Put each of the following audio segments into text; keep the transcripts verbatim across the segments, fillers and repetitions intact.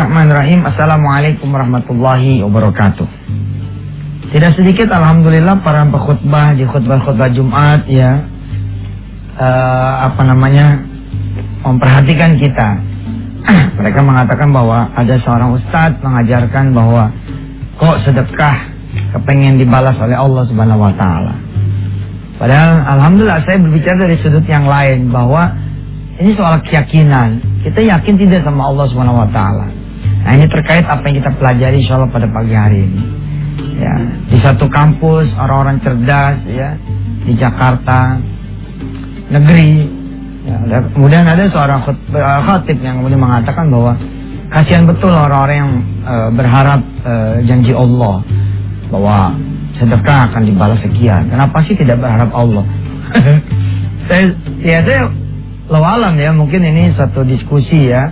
Bismillahirrahmanirrahim. Assalamualaikum warahmatullahi wabarakatuh. Tidak sedikit alhamdulillah para pekhutbah di khutbah-khutbah Jumat ya uh, apa namanya memperhatikan kita. Mereka mengatakan bahwa ada seorang ustadz mengajarkan bahwa kok sedekah kepengen dibalas oleh Allah Subhanahu wa taala. Padahal alhamdulillah saya berbicara dari sudut yang lain bahwa ini soal keyakinan. Kita yakin tidak sama Allah Subhanahu wa taala. Nah, ini terkait apa yang kita pelajari insyaallah pada pagi hari ini. Ya, di satu kampus orang-orang cerdas ya di Jakarta negeri. Ya, kemudian ada seorang khatib yang kemudian mengatakan bahwa kasihan betul orang-orang yang uh, berharap uh, janji Allah bahwa sedekah akan dibalas sekian. Kenapa sih tidak berharap Allah? saya ya saya Allahu alam ya, mungkin ini satu diskusi ya.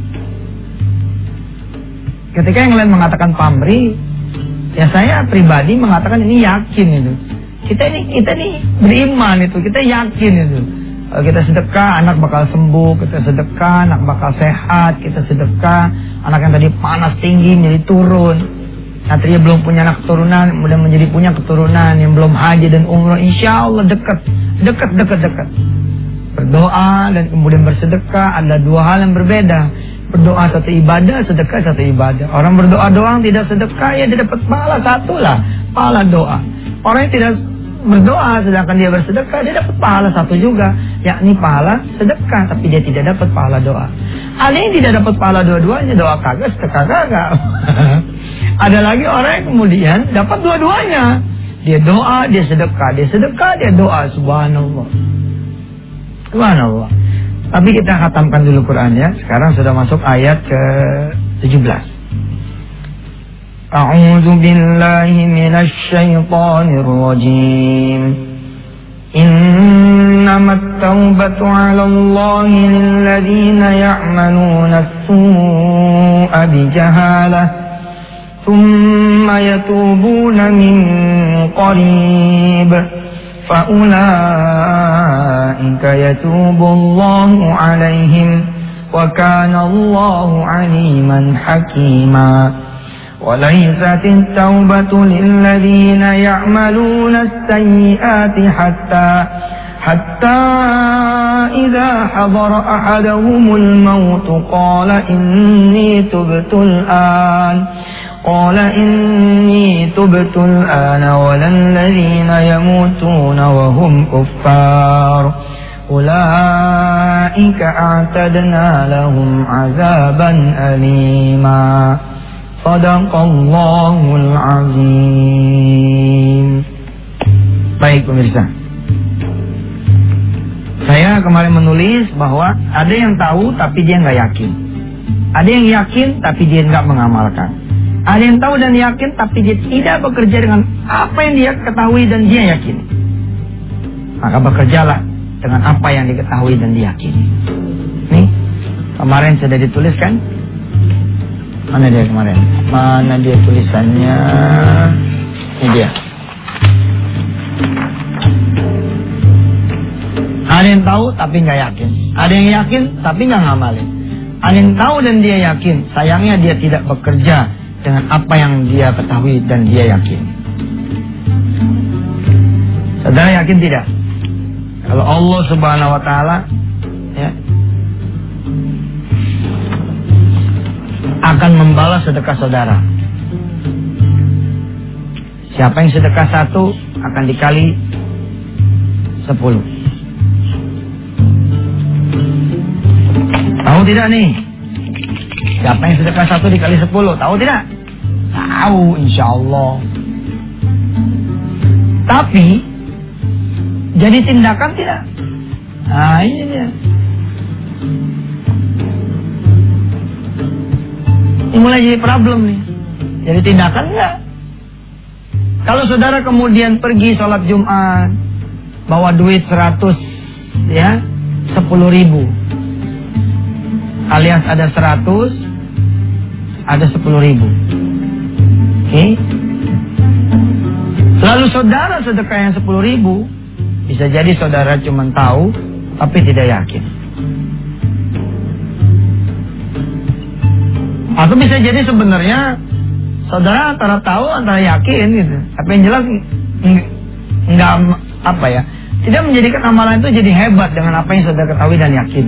Ketika yang lain mengatakan pamrih, ya saya pribadi mengatakan ini yakin itu. Kita ini kita ini beriman itu, kita yakin itu. Kalau kita sedekah, anak bakal sembuh, kita sedekah, anak bakal sehat, kita sedekah, anak yang tadi panas tinggi jadi turun. Nantinya belum punya anak keturunan, kemudian menjadi punya keturunan, yang belum haji dan umrah, insya Allah dekat, dekat, dekat, dekat. Berdoa dan kemudian bersedekah adalah dua hal yang berbeda. Berdoa satu ibadah, sedekah satu ibadah. Orang berdoa doang tidak sedekah, ya dia dapat pahala satu lah, pahala doa. Orang yang tidak berdoa sedangkan dia bersedekah, dia dapat pahala satu juga, yakni pahala sedekah, tapi dia tidak dapat pahala doa. Ada yang tidak dapat pahala dua-duanya, doa kagak, sedekah kagak. Ada lagi orang yang kemudian dapat dua-duanya. Dia doa, dia sedekah, dia sedekah, dia doa. Subhanallah. Subhanallah. Tapi kita khatamkan dulu Quran ya. Sekarang sudah masuk ayat ke tujuh belas. A'udzu billahi minasy syaithanir rajim. Innamat taubatu 'alallahi lil ladzina ya'maluna as-su'a bijahalah thumma yatubuna min qarib. فَأُولَٰئِكَ يَتُوبُ اللَّهُ عَلَيْهِمْ وَكَانَ اللَّهُ عَلِيمًا حَكِيمًا وَلَيْسَتِ التَّوْبَةُ لِلَّذِينَ يَعْمَلُونَ السَّيِّئَاتِ حَتَّى حَتَّى إِذَا حَضَرَ أَحَدَهُمُ الْمَوْتُ قَالَ إِنِّي تُبْتُ الْآنَ قال إني تبت الآن ولا الذين يموتون وهم كفار أولئك أعتدنا لهم عذابا أليما صدق الله العظيم. Baik pemirsa, saya kemarin menulis bahwa ada yang tahu tapi dia nggak yakin, ada yang yakin tapi dia nggak mengamalkan. Ada yang tahu dan yakin tapi dia tidak bekerja dengan apa yang dia ketahui dan dia yakin. Maka bekerjalah dengan apa yang diketahui dan diyakini. Nih, kemarin sudah dituliskan. Mana dia kemarin? Mana dia tulisannya? Ini dia. Ada yang tahu tapi nggak yakin. Ada yang yakin tapi nggak ngamalin. Ada yang tahu dan dia yakin. Sayangnya dia tidak bekerja dengan apa yang dia ketahui dan dia yakin. Saudara yakin tidak? Kalau Allah Subhanahu wa taala ya, akan membalas sedekah saudara. Siapa yang sedekah satu akan dikali sepuluh. Tahu tidak nih? Siapa yang sedekah satu dikali sepuluh? Tahu tidak? Tahu insya Allah. Tapi jadi tindakan tidak? Nah ini dia. Ini mulai jadi problem nih. Jadi tindakan enggak? Kalau saudara kemudian pergi sholat Jumat, bawa duit seratus ya, sepuluh ribu. Alias ada seratus, ada sepuluh ribu. Oke. Okay. Lalu saudara sedekah yang sepuluh ribu, bisa jadi saudara cuma tahu, tapi tidak yakin. Atau bisa jadi sebenarnya saudara antara tahu antara yakin gitu. Tapi yang jelas nggak apa ya, tidak menjadikan amalan itu jadi hebat dengan apa yang saudara ketahui dan yakin.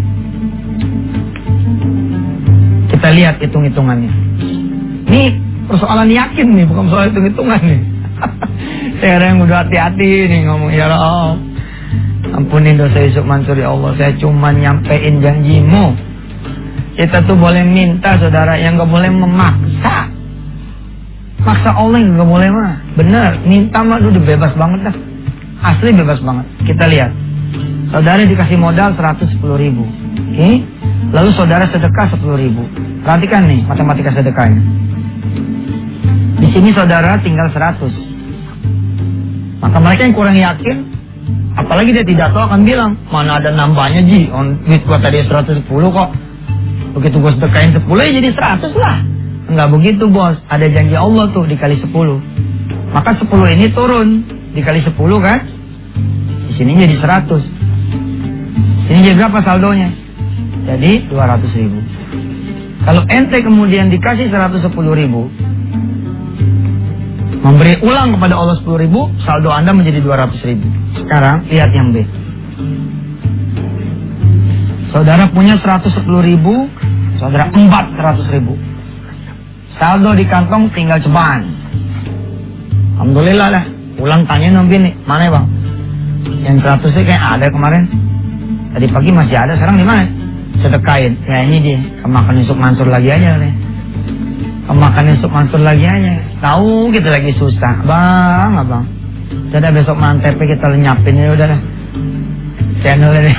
Kita lihat hitung-hitungannya. Ini persoalan yakin nih, bukan soal hitung-hitungan nih. Saya yang udah hati-hati nih ngomong, ya Allah, ampunin dosa Yusuf Mansur ya Allah, saya cuma nyampein janjimu. Kita tuh boleh minta saudara, yang gak boleh memaksa. Maksa Allah yang gak boleh mah. Bener, minta mah udah bebas banget dah. Asli bebas banget. Kita lihat, saudara dikasih modal seratus sepuluh ribu. Oke, okay? Lalu saudara sedekah sepuluh ribu. Perhatikan nih matematika sedekahnya. Di sini saudara tinggal seratus. Maka mereka yang kurang yakin, apalagi dia tidak tahu, akan bilang, mana ada nambahnya ji, on duit gua tadi seratus sepuluh kok, begitu gua sedekahin sepuluh ya jadi seratus lah. Enggak begitu bos, ada janji Allah tuh dikali sepuluh. Maka sepuluh ini turun, dikali sepuluh kan, di sini jadi seratus. Ini jadi berapa saldonya? Jadi dua ratus ribu. Kalau ente kemudian dikasih seratus sepuluh ribu, memberi ulang kepada Allah sepuluh ribu, saldo Anda menjadi dua ratus ribu. Sekarang lihat yang B. Saudara punya seratus sepuluh ribu, saudara empat seratus ribu. Saldo di kantong tinggal ceban. Alhamdulillah lah. Ulang tanya nanti nih, mana ya bang? Yang seratusnya kayak ada kemarin. Tadi pagi masih ada, sekarang di mana? Sedekain. Ya ini dia, kemakan Yusuf Mansur lagi aja nih. Kemakan Yusuf Mansur lagi aja. Tahu kita lagi susah, bang, abang. Udah besok mantep kita lenyapin ya udah dah. Channel ini.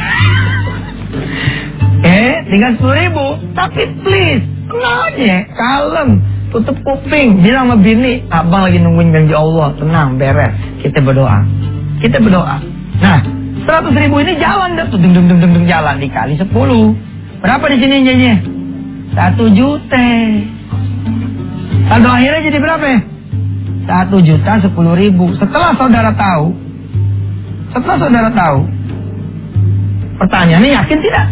eh, tinggal sepuluh ribu. Tapi please, tenang aja, kalem, tutup kuping, bilang sama bini, abang lagi nungguin janji Allah, tenang, beres. Kita berdoa, kita berdoa. Nah, seratus ribu ini jalan dah, tuh, dung dung dung dung jalan dikali sepuluh. Berapa di sini janjinya? Satu juta. Saldo akhirnya jadi berapa ya? Satu juta sepuluh ribu. Setelah saudara tahu, setelah saudara tahu, pertanyaannya yakin tidak?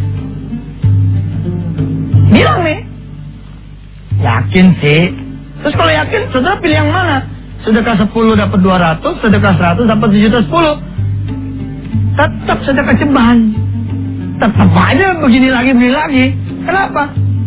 Bilang nih, yakin sih. Terus kalau yakin, saudara pilih yang mana? Sedekah sepuluh dapat dua ratus, sedekah seratus dapat tujuh juta sepuluh. Tetap sedekah ceban. Tetap aja begini lagi, begini lagi. Kenapa?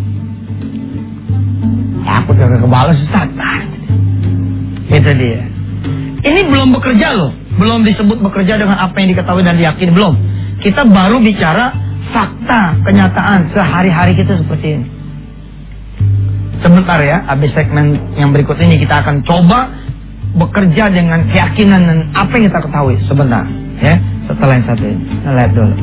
Takut gak kebalas Ustaz. Itu dia. Ini belum bekerja loh. Belum disebut bekerja dengan apa yang diketahui dan diyakini. Belum. Kita baru bicara fakta, kenyataan sehari-hari kita seperti ini. Sebentar ya, habis segmen yang berikut ini kita akan coba bekerja dengan keyakinan dan apa yang kita ketahui. Sebentar ya, setelah yang satu ini. Kita lihat dulu.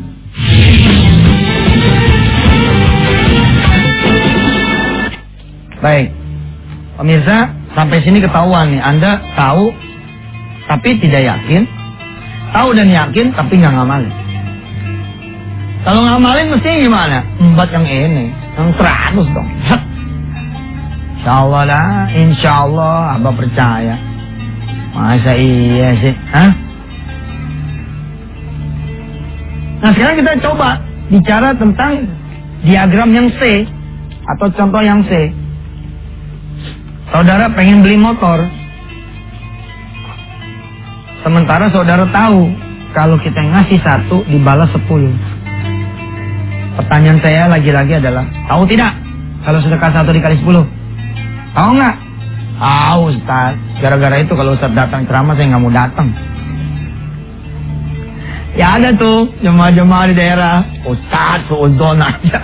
Baik, pemirsa, sampai sini ketahuan nih. Anda tahu tapi tidak yakin, tahu dan yakin tapi nggak ngamalin. Kalau ngamalin mesti gimana? Empat yang ini, yang teratus dong. Insya Allah lah, insya Allah, abah percaya. Masa iya sih? Hah? Nah sekarang kita coba bicara tentang diagram yang C atau contoh yang C. Saudara pengen beli motor, sementara saudara tahu kalau kita ngasih satu dibalas sepuluh. Pertanyaan saya lagi-lagi adalah, tahu tidak kalau sedekah satu dikali sepuluh? Tahu nggak? Tahu Ustaz. Gara-gara itu kalau Ustaz datang ceramah saya nggak mau datang. Ya ada tuh jemaah-jemaah di daerah, Ustaz suudzon aja.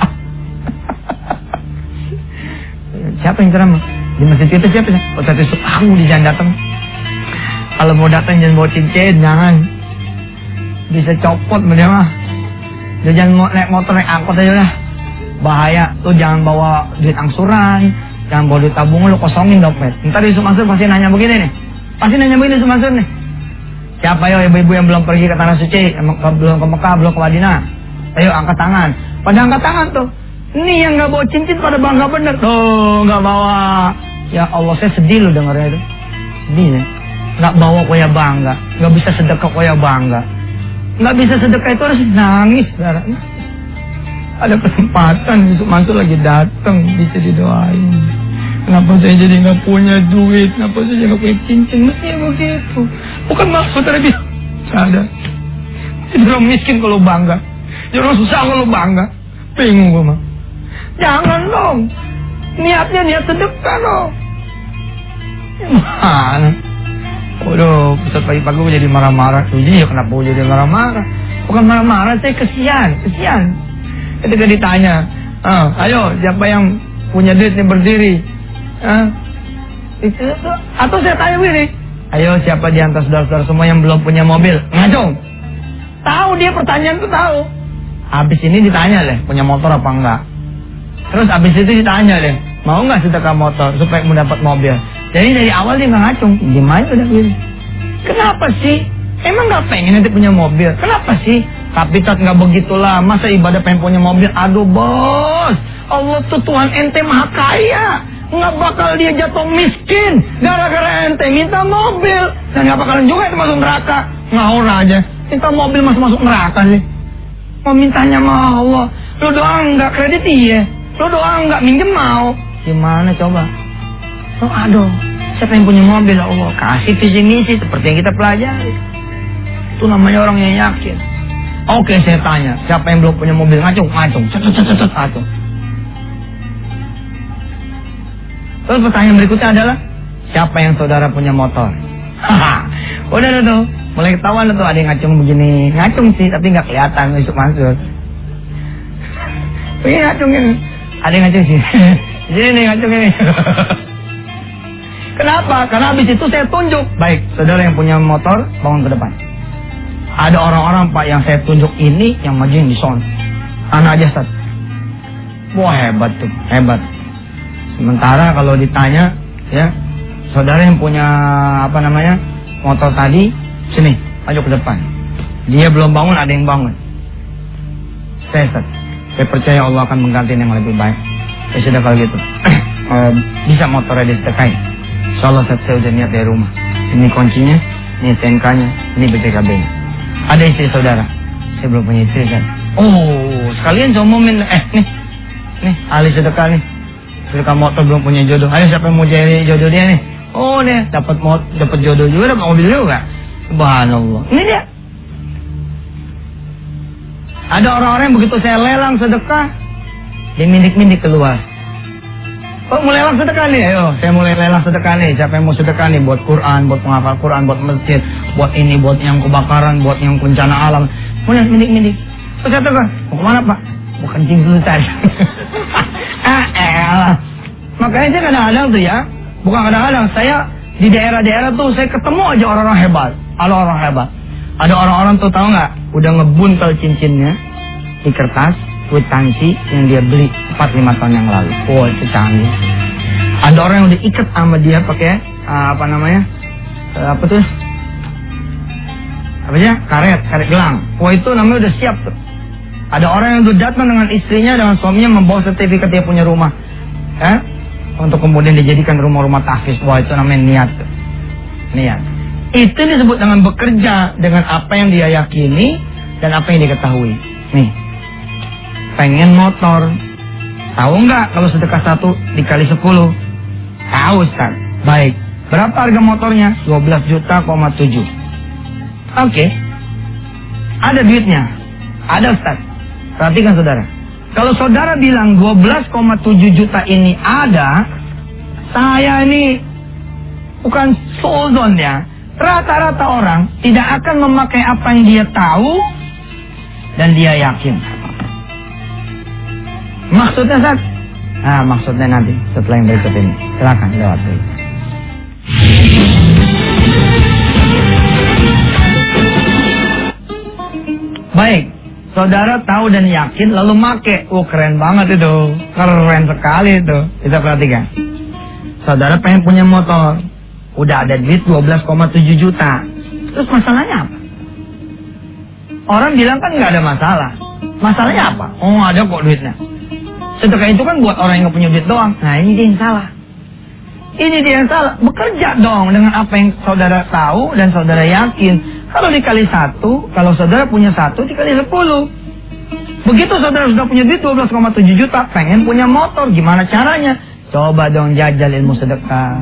Siapa yang ceramah? Di masjid itu siapa sih? Ustaz Yusuf, kamu di jangan datang. Kalau mau datang jangan bawa cincin, jangan. Bisa copot dia mah. Dia jangan mau naik motor, naik angkot aja lah. Bahaya. Tuh jangan bawa duit angsuran, jangan bawa duit tabungan, lu kosongin dompet. Ntar Yusuf Mansur pasti nanya begini nih. Pasti nanya begini Yusuf Mansur nih. Siapa ya ibu-ibu yang belum pergi ke Tanah Suci, belum ke Mekah, belum ke Madinah? Ayo angkat tangan. Pada angkat tangan tuh. Ini yang nggak bawa cincin pada bangga bener. Tuh nggak bawa. Ya Allah saya sedih loh dengarnya itu. Sedih ya. Nggak bawa kok ya bangga. Nggak bisa sedekah kok ya bangga. Nggak bisa sedekah itu harus nangis. ada kesempatan Yusuf Mansur lagi datang, bisa didoain. Kenapa saya jadi nggak punya duit? Kenapa saya jadi nggak punya cincin? Mestinya begitu. Bukan maksud tadi ada. Jadi orang miskin kalau bangga, jadi orang susah kalau bangga. Bingung gue mah. Jangan dong. Niatnya niat sedekah dong. Gimana? Waduh, Ustaz pagi-pagi gue jadi marah-marah. Jadi ya kenapa gue jadi marah-marah? Bukan marah-marah, saya kesian, kesian. Ketika ditanya, ah, ayo siapa yang punya duit nih berdiri? Ah, itu, itu. Atau saya tanya begini, ayo siapa di antara saudara-saudara semua yang belum punya mobil? Ngacung. Tahu dia pertanyaan itu tahu. Habis ini ditanya deh, punya motor apa enggak? Terus habis itu ditanya deh, mau nggak sedekah motor supaya mendapat mobil? Jadi dari awal dia nggak ngacung, gimana udah begini? Kenapa sih? Emang nggak pengen nanti punya mobil? Kenapa sih? Tapi tak nggak begitulah. Masa ibadah pengen punya mobil? Aduh bos, Allah tuh Tuhan ente maha kaya, nggak bakal dia jatuh miskin gara-gara ente minta mobil, dan nggak bakalan juga itu masuk neraka. Ngawur aja, minta mobil masuk masuk neraka sih. Mau mintanya sama Allah, lu doang nggak kredit iya, lu doang nggak minjem mau. Gimana coba? Oh aduh, siapa yang punya mobil Allah kasih visi misi seperti yang kita pelajari. Itu namanya orang yang yakin. Oke, saya tanya, siapa yang belum punya mobil? Ngacung, ngacung, cet cet cet ngacung. Terus pertanyaan berikutnya adalah, siapa yang saudara punya motor? Haha, udah udah tuh, mulai ketahuan tuh ada yang ngacung begini, ngacung sih tapi nggak kelihatan Yusuf Mansur. Ini ngacung ini, ada yang ngacung sih. Jadi nih ngacung ini. Kenapa? Karena habis itu saya tunjuk. Baik, saudara yang punya motor, bangun ke depan. Ada orang-orang Pak yang saya tunjuk ini, yang maju yang di son. Anak aja Ustaz. Wah hebat tuh, hebat. Sementara kalau ditanya, ya, saudara yang punya apa namanya motor tadi, sini, maju ke depan. Dia belum bangun, ada yang bangun. Saya Ustaz, saya percaya Allah akan mengganti yang lebih baik. Ya sudah kalau gitu, bisa motornya disedekain. Insyaallah saya udah niat dari rumah. Ini kuncinya, ini S T N K-nya, ini B P K B-nya. Ada istri saudara, saya belum punya istri kan. Oh, sekalian saya umumin, eh nih, nih ahli sedekah nih, sedekah motor belum punya jodoh. Ayo siapa yang mau jadi jodoh dia nih? Oh nih, dapat motor, dapat jodoh juga, dapat mobil juga. Subhanallah. Ini dia. Ada orang-orang yang begitu saya lelang sedekah, dia mindik-mindik keluar. Oh, mulai lelang sedekah nih, ayo saya mulai lelang sedekah nih. Siapa yang mau sedekah nih buat Quran, buat penghafal Quran, buat masjid, buat ini, buat yang kebakaran, buat yang bencana alam. Mulai mindik-mindik. Terus saya tekan, mau kemana Pak? Mau kencing dulu tadi. ah, elah. Makanya saya kadang-kadang tuh ya, bukan kadang-kadang, saya di daerah-daerah tuh saya ketemu aja orang-orang hebat. Ada orang hebat. Ada orang-orang tuh tahu nggak? Udah ngebuntel cincinnya di kertas. Kwitansi yang dia beli empat lima tahun yang lalu. Oh itu canggih. Ada orang yang udah ikat sama dia pakai uh, apa namanya uh, apa tuh apa ya karet karet gelang. Oh itu namanya udah siap tuh. Ada orang yang udah datang dengan istrinya dengan suaminya membawa sertifikat dia punya rumah, eh? Untuk kemudian dijadikan rumah-rumah tahfiz. Wah itu namanya niat tuh. Niat. Itu disebut dengan bekerja dengan apa yang dia yakini dan apa yang diketahui. Nih. Pengen motor, tahu nggak kalau sedekah satu dikali sepuluh? Tahu Ustaz. Baik, berapa harga motornya? dua belas juta koma tujuh. Oke, ada duitnya, ada Ustaz. Perhatikan saudara, kalau saudara bilang dua belas koma tujuh juta ini ada, saya ini bukan suzon ya. Rata-rata orang tidak akan memakai apa yang dia tahu dan dia yakin. Maksudnya Ustaz? Nah maksudnya nanti setelah yang berikut ini. Silakan lewat dulu. Baik, saudara tahu dan yakin lalu make. Oh keren banget itu, keren sekali itu. Kita perhatikan. Saudara pengen punya motor, udah ada duit dua belas koma tujuh juta. Terus masalahnya apa? Orang bilang kan nggak ada masalah. Masalahnya apa? Oh ada kok duitnya. Sedekah itu kan buat orang yang nggak punya duit doang. Nah ini dia yang salah. Ini dia yang salah. Bekerja dong dengan apa yang saudara tahu dan saudara yakin. Kalau dikali satu, kalau saudara punya satu dikali sepuluh. Begitu saudara sudah punya duit dua belas koma tujuh juta, pengen punya motor, gimana caranya? Coba dong jajal ilmu sedekah.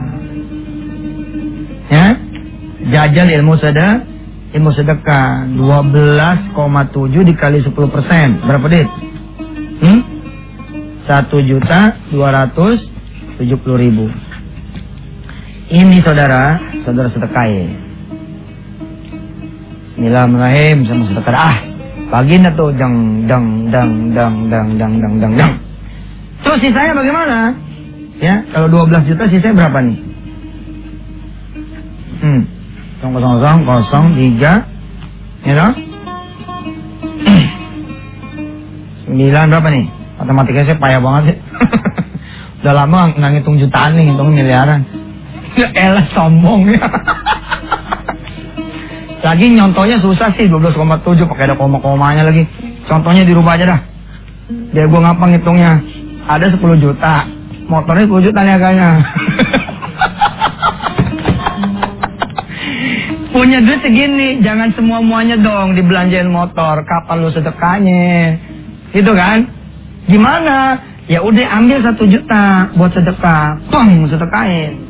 Ya, jajal ilmu sedekah, ilmu sedekah dua belas koma tujuh dikali sepuluh persen, berapa duit? Hmm? satu juta dua ratus tujuh puluh ribu. Ini saudara, saudara sedekahin. Bismillahirrahmanirrahim, sama sedekah. Ah, bagian tuh dang dang dang dang dang dang dang dang dang. Terus sisanya bagaimana? Ya, kalau dua belas juta sisanya berapa nih? Hmm, kosong kosong kosong tiga, ya toh? Sembilan berapa nih? Matematikanya saya payah banget sih. Udah lama nggak ngitung jutaan nih, ngitung miliaran. Ya elah sombong ya. Lagi nyontohnya susah sih, dua belas koma tujuh pakai ada koma-komanya lagi. Contohnya dirubah aja dah. Biar gue gampang ngitungnya. Ada sepuluh juta, motornya sepuluh juta nih agaknya. Punya duit segini, jangan semua-muanya dong dibelanjain motor. Kapan lu sedekahnya? Gitu kan? Gimana? Ya udah ambil satu juta buat sedekah. Pong, sedekahin.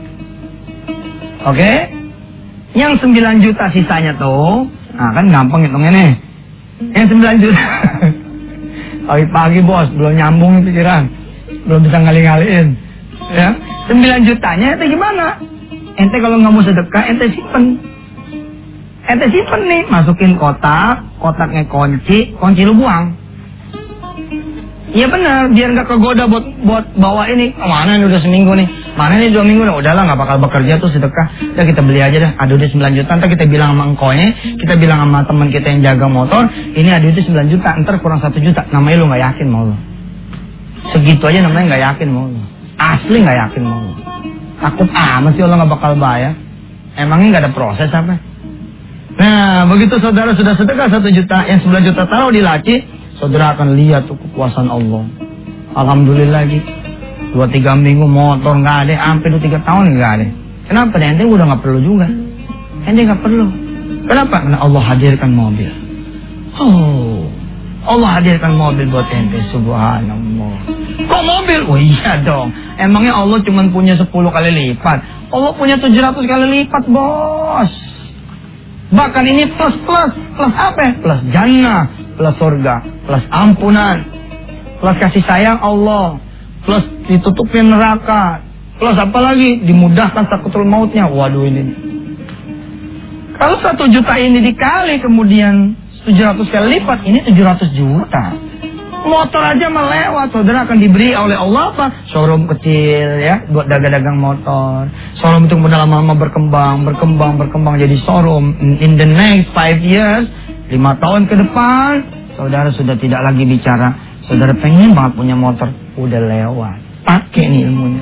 Oke? Okay? Yang sembilan juta sisanya tuh, nah kan gampang hitungnya nih. Yang sembilan juta. Pagi-pagi bos, belum nyambung pikiran. Belum bisa ngali-ngaliin. Ya, sembilan jutanya itu gimana? Ente kalau nggak mau sedekah, ente simpen. Ente simpen nih, masukin kotak, kotaknya kunci, kunci lu buang. Iya benar, biar nggak kegoda buat buat bawa ini. Mana ini udah seminggu nih, mana ini dua minggu nih, udahlah nggak bakal bekerja tuh sedekah. Udah kita beli aja dah. Aduh udah sembilan juta, ntar kita bilang sama engkonya, kita bilang sama teman kita yang jaga motor, ini aduh itu sembilan juta, ntar kurang satu juta. Namanya lu nggak yakin mau lu. Segitu aja namanya nggak yakin mau lu. Asli nggak yakin mau lu. Takut amat sih Allah nggak bakal bayar. Emangnya nggak ada proses apa? Nah begitu saudara sudah sedekah satu juta, yang sembilan juta taruh di laci. Saudara akan lihat tuh kekuasaan Allah. Alhamdulillah lagi. Dua tiga minggu motor nggak ada, hampir dua tiga tahun nggak ada. Kenapa? Ente udah nggak perlu juga. Ente nggak perlu. Kenapa? Karena Allah hadirkan mobil. Oh, Allah hadirkan mobil buat ente. Subhanallah. Kok mobil? Oh iya dong. Emangnya Allah cuma punya sepuluh kali lipat. Allah punya tujuh ratus kali lipat, bos. Bahkan ini plus plus plus apa? Plus jannah, plus surga, plus ampunan, plus kasih sayang Allah, plus ditutupin neraka, plus apa lagi? Dimudahkan sakratul mautnya. Waduh ini. Kalau satu juta ini dikali kemudian tujuh ratus kali lipat, ini tujuh ratus juta. Motor aja melewat, saudara akan diberi oleh Allah apa? Showroom kecil ya, buat dagang-dagang motor. Showroom itu kemudian lama-lama berkembang, berkembang, berkembang jadi showroom. In the next five years, lima tahun ke depan, saudara sudah tidak lagi bicara, saudara pengen banget punya motor, udah lewat. Pakai nih ilmunya.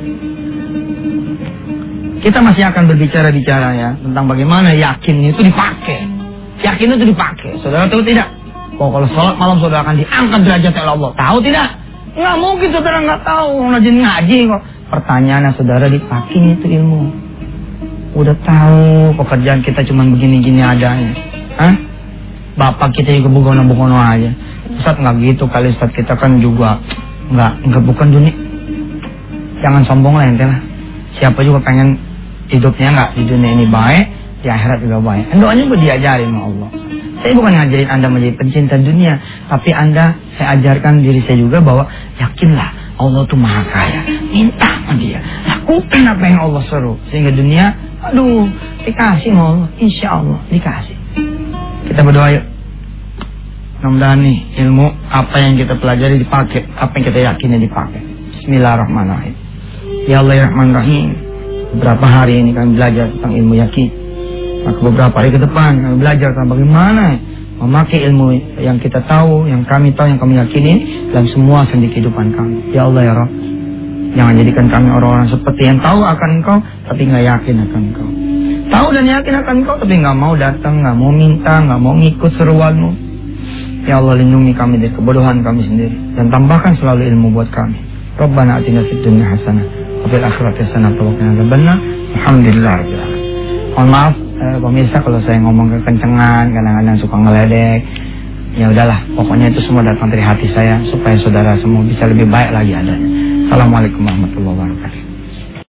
Kita masih akan berbicara-bicara ya tentang bagaimana yakin itu dipakai. Yakin itu dipakai. Saudara tahu tidak? Oh, kalau sholat malam saudara akan diangkat derajat oleh Allah. Tahu tidak? Nggak mungkin saudara nggak tahu. Rajin ngaji kok. Pertanyaannya saudara dipakai itu ilmu. Udah tahu pekerjaan kita cuma begini-gini adanya. Hah? Bapak kita juga begono-begono aja. Ustaz nggak gitu kali, Ustaz kita kan juga nggak nggak bukan dunia. Jangan sombong lah ente lah. Siapa juga pengen hidupnya nggak di dunia ini baik, di akhirat juga baik. Doanya juga diajarin sama Allah. Saya bukan ngajarin Anda menjadi pencinta dunia, tapi Anda, saya ajarkan diri saya juga bahwa yakinlah Allah itu maha kaya. Minta sama dia, lakukan apa yang Allah suruh. Sehingga dunia, aduh, dikasih sama Allah. Insya Allah dikasih. Kita berdoa yuk. Mudah-mudahan nih ilmu apa yang kita pelajari dipakai, apa yang kita yakini dipakai. Bismillahirrahmanirrahim. Ya Allah ya Rahman Rahim. Beberapa hari ini kami belajar tentang ilmu yakin. Maka beberapa hari ke depan kami belajar tentang bagaimana memakai ilmu yang kita tahu, yang kami tahu, yang kami yakini dalam semua sendi kehidupan kami. Ya Allah ya Rabb, jangan jadikan kami orang-orang seperti yang tahu akan Engkau tapi nggak yakin akan Engkau. Tahu dan yakin akan Engkau tapi nggak mau datang, nggak mau minta, nggak mau ngikut seruanmu. Ya Allah, lindungi kami dari kebodohan kami sendiri dan tambahkan selalu ilmu buat kami. Rabbana atina fid dunya hasanah wa fil akhirati hasanah wa qina adzabannar. Alhamdulillah. Mohon maaf eh, pemirsa kalau saya ngomong kekencengan, kadang-kadang suka ngeledek. ya udahlah, pokoknya itu semua datang dari hati saya supaya saudara semua bisa lebih baik lagi adanya. Assalamualaikum warahmatullahi wabarakatuh.